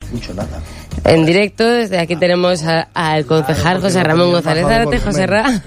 escucho nada. En directo, desde aquí tenemos al concejal José Ramón González Zárate, José Ra.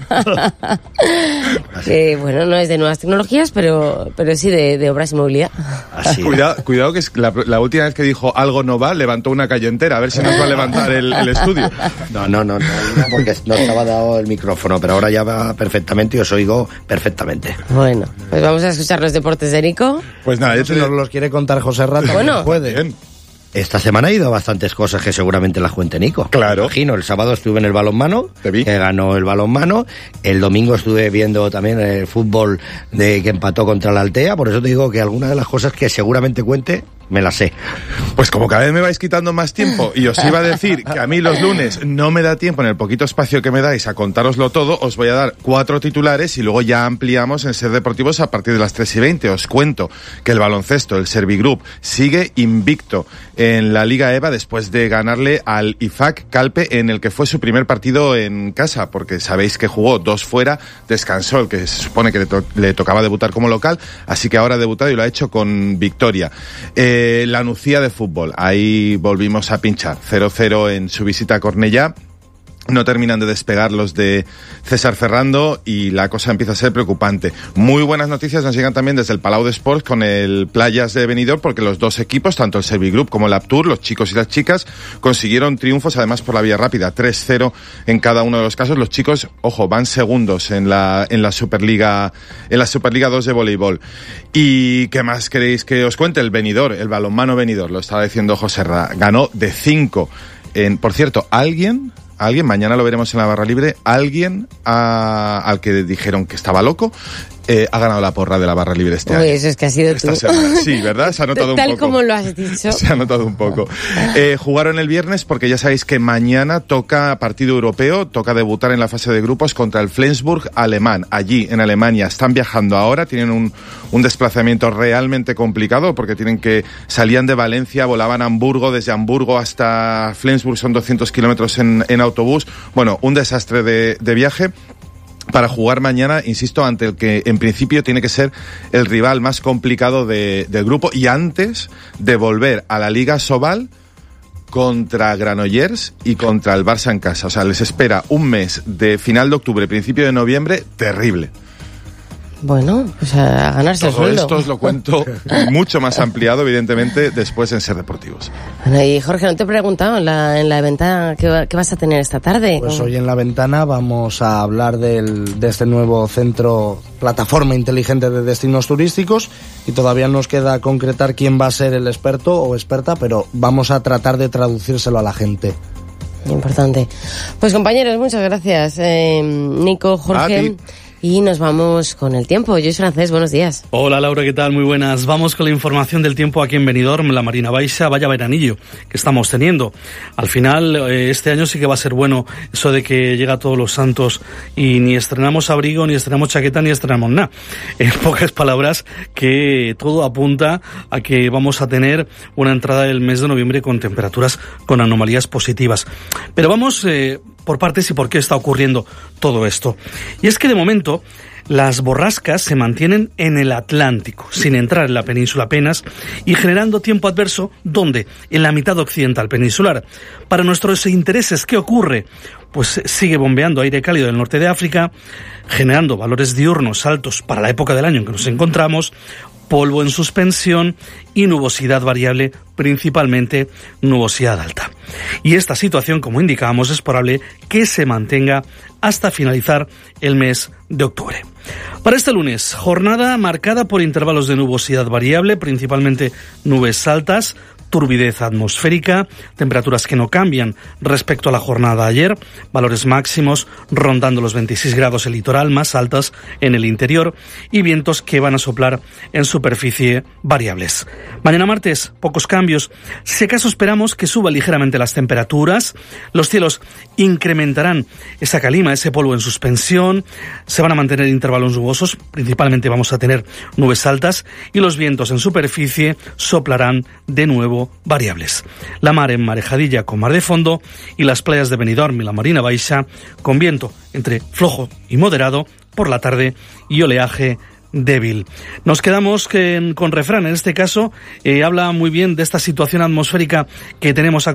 Que, bueno, no es de nuevas tecnologías, pero sí de obras y movilidad. Así cuidado que es la última vez que dijo algo no va, levantó una calle entera, a ver si nos va a levantar el estudio. No, porque no estaba dado el micrófono, pero ahora ya va perfectamente y os oigo perfectamente. Bueno, pues vamos a escuchar los deportes de Nico. Pues nada, si nos los quiere contar José Ra, bueno, puede. Bien. Esta semana ha ido a bastantes cosas que seguramente las cuente Nico. Claro. Imagino, el sábado estuve en el balonmano, Te vi. que ganó el balonmano. El domingo estuve viendo también el fútbol que empató contra la Altea. Por eso te digo que algunas de las cosas que seguramente cuente, me las sé. Pues como cada vez me vais quitando más tiempo y os iba a decir que a mí los lunes no me da tiempo en el poquito espacio que me dais a contároslo todo, os voy a dar 4 titulares y luego ya ampliamos en Ser Deportivos a partir de las 3:20. Os cuento que el baloncesto, el Servigroup, sigue invicto en la Liga EVA después de ganarle al IFAC Calpe en el que fue su primer partido en casa, porque sabéis que jugó 2 fuera, descansó el que se supone que le tocaba debutar como local, así que ahora ha debutado y lo ha hecho con victoria. La Nucía de fútbol, ahí volvimos a pinchar, 0-0 en su visita a Cornellá. No terminan de despegar los de César Ferrando y la cosa empieza a ser preocupante. Muy buenas noticias nos llegan también desde el Palau de Sports con el Playas de Benidorm, porque los dos equipos, tanto el Servigroup como el Aptur, los chicos y las chicas, consiguieron triunfos además por la vía rápida, 3-0 en cada uno de los casos. Los chicos, ojo, van segundos en la Superliga 2 de voleibol. ¿Y qué más queréis que os cuente? El Benidorm, el balonmano Benidorm, lo estaba diciendo José Ra, ganó de 5. Por cierto, alguien, mañana lo veremos en la barra libre, al que dijeron que estaba loco, ha ganado la porra de la barra libre este año. Eso es que ha sido esta tú. semana. Sí, ¿verdad? Se ha notado un poco. Tal como lo has dicho. Se ha notado un poco. Jugaron el viernes porque ya sabéis que mañana toca partido europeo, toca debutar en la fase de grupos contra el Flensburg alemán. Allí, en Alemania, están viajando ahora, tienen un desplazamiento realmente complicado porque salían de Valencia, volaban a Hamburgo, desde Hamburgo hasta Flensburg son 200 kilómetros en autobús. Bueno, un desastre de viaje para jugar mañana, insisto, ante el que en principio tiene que ser el rival más complicado del grupo y antes de volver a la Liga Sobal contra Granollers y contra el Barça en casa. O sea, les espera un mes de final de octubre, principio de noviembre, terrible. Bueno, pues a ganarse el sueldo. Esto os lo cuento mucho más ampliado, evidentemente, después en Ser Deportivos. Bueno, y Jorge, ¿no te he preguntado en la ventana qué vas a tener esta tarde? Pues hoy en la ventana vamos a hablar de este nuevo centro, plataforma inteligente de destinos turísticos, y todavía nos queda concretar quién va a ser el experto o experta, pero vamos a tratar de traducírselo a la gente. Importante. Pues compañeros, muchas gracias. Nico, Jorge. Y nos vamos con el tiempo. Yo soy Francés, buenos días. Hola Laura, ¿qué tal? Muy buenas. Vamos con la información del tiempo aquí en Benidorm, la Marina Baixa. Vaya veranillo que estamos teniendo. Al final, este año sí que va a ser bueno eso de que llega Todos los Santos y ni estrenamos abrigo, ni estrenamos chaqueta, ni estrenamos nada. En pocas palabras, que todo apunta a que vamos a tener una entrada del mes de noviembre con temperaturas, con anomalías positivas. Pero vamos por partes y por qué está ocurriendo todo esto. Y es que de momento las borrascas se mantienen en el Atlántico, sin entrar en la península apenas, y generando tiempo adverso, ¿dónde? En la mitad occidental peninsular. Para nuestros intereses, ¿qué ocurre? Pues sigue bombeando aire cálido del norte de África, generando valores diurnos altos para la época del año en que nos encontramos, polvo en suspensión y nubosidad variable, principalmente nubosidad alta. Y esta situación, como indicábamos, es probable que se mantenga hasta finalizar el mes de octubre. Para este lunes, jornada marcada por intervalos de nubosidad variable, principalmente nubes altas, turbidez atmosférica, temperaturas que no cambian respecto a la jornada de ayer, valores máximos rondando los 26 grados en el litoral, más altas en el interior, y vientos que van a soplar en superficie variables. Mañana martes, pocos cambios. Si acaso esperamos que suba ligeramente las temperaturas, los cielos incrementarán esa calima, ese polvo en suspensión, se van a mantener intervalos nubosos, principalmente vamos a tener nubes altas, y los vientos en superficie soplarán de nuevo variables. La mar en marejadilla con mar de fondo y las playas de Benidorm y la Marina Baixa con viento entre flojo y moderado por la tarde y oleaje débil. Nos quedamos con refrán, en este caso habla muy bien de esta situación atmosférica que tenemos actualmente.